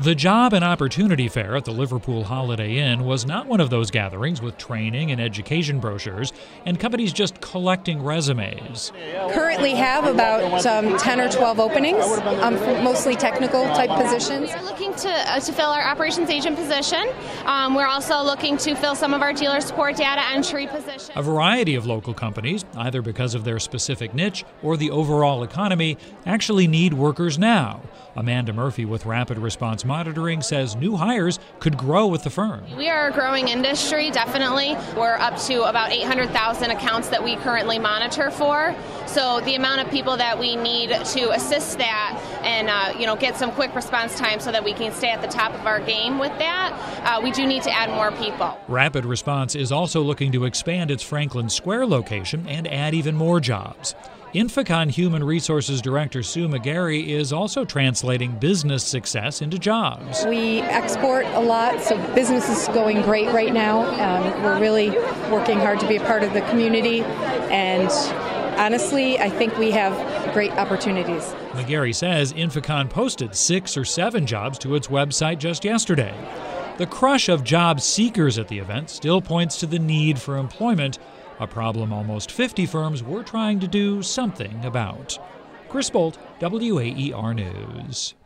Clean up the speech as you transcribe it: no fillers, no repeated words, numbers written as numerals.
The Job and Opportunity Fair at the Liverpool Holiday Inn was not one of those gatherings with training and education brochures and companies just collecting resumes. Currently have about 10 or 12 openings, mostly technical type positions. We're looking to fill our operations agent position. We're also looking to fill some of our dealer support data entry positions. A variety of local companies, either because of their specific niche or the overall economy, actually need workers now. Amanda Murphy with Rapid Response Monitoring says new hires could grow with the firm. We are a growing industry, definitely. We're up to about 800,000 accounts that we currently monitor for. So the amount of people that we need to assist that and get some quick response time so that we can stay at the top of our game with that, we do need to add more people. Rapid Response is also looking to expand its Franklin Square location and add even more jobs. Inficon Human Resources Director Sue McGarry is also translating business success into jobs. We export a lot, so business is going great right now. We're really working hard to be a part of the community, and honestly, I think we have great opportunities. McGarry says Inficon posted 6 or 7 jobs to its website just yesterday. The crush of job seekers at the event still points to the need for employment, a problem almost 50 firms were trying to do something about. Chris Bolt, WAER News.